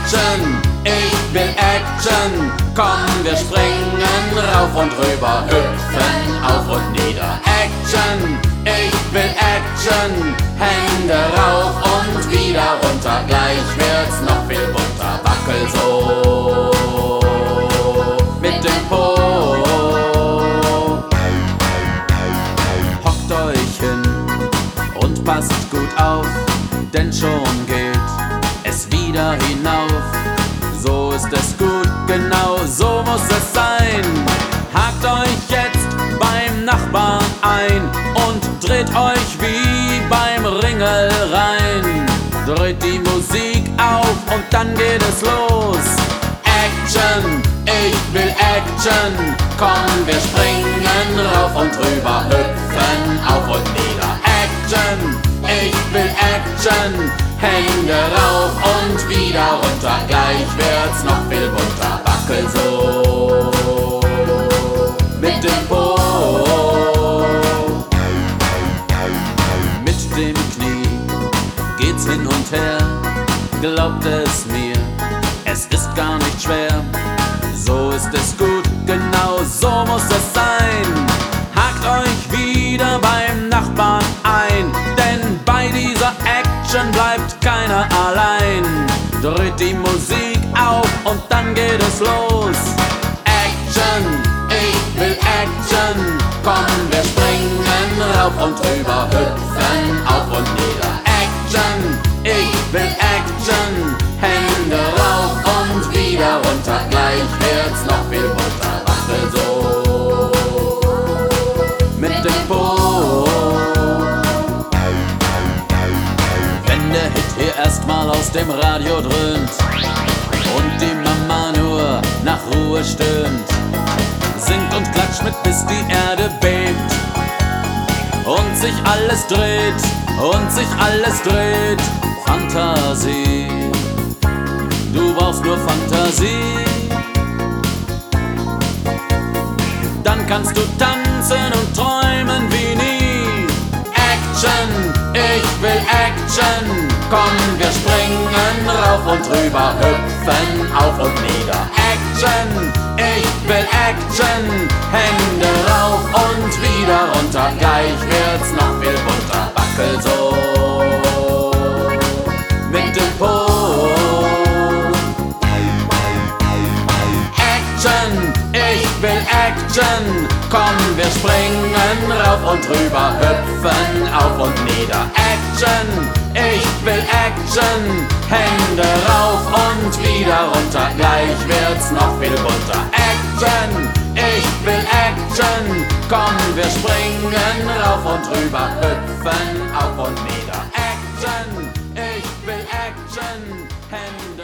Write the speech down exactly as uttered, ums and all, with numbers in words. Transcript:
Action, ich will Action. Komm, wir springen rauf und rüber, hüpfen auf und nieder. Action, ich will Action. Hände rauf und wieder runter, gleich wird's noch viel bunter. Wackel so mit dem Po. Hockt euch hin und passt gut auf, denn schon geht es wieder hinauf. So ist es gut, genau so muss es sein. Hakt euch jetzt beim Nachbarn ein und dreht euch wie beim Ringel rein. Dreht die Musik auf und dann geht es los. Action, ich will Action. Komm, wir springen rauf und rüber, hüpfen auf und nieder. Action, ich will Action. Hände rauf und wieder runter, gleich wird's noch viel bunter. Wackel so mit dem Po. Mit dem Knie geht's hin und her, glaubt es mir, es ist gar nicht schwer. So ist es gut, genau so muss es sein. Hakt euch wieder beim Nachbarn ein, denn bei dieser Action bleibt keiner allein. Dreht die Musik auf und dann geht es los. Action, ich will Action. Komm, wir springen rauf und rüber, hüpfen auf und nieder. Action, ich will Action. Hände rauf und wieder runter, gleich wird's noch viel bunter. Wackel so mit dem Po. Wenn der Hit hier erstmal aus dem Radio dröhnt und die Mama nur nach Ruhe stöhnt, singt und klatscht mit, bis die Erde bebt und sich alles dreht, und sich alles dreht. Fantasie, du brauchst nur Fantasie, dann kannst du tanzen und träumen wie nie. Action, ich will Action. Komm, wir springen rauf und rüber, hüpfen auf und nieder. Action, ich will Action. Hände rauf und wieder runter, gleich wird's noch viel bunter. Wackel so mit dem Po. Action, ich will Action. Komm, wir springen rauf und rüber, hüpfen auf und nieder. Action, ich will Action. Hände rauf und wieder runter, gleich wird's noch viel bunter. Action, ich will Action. Komm, wir springen rauf und rüber, hüpfen auf und nieder. Action, ich will Action. Hände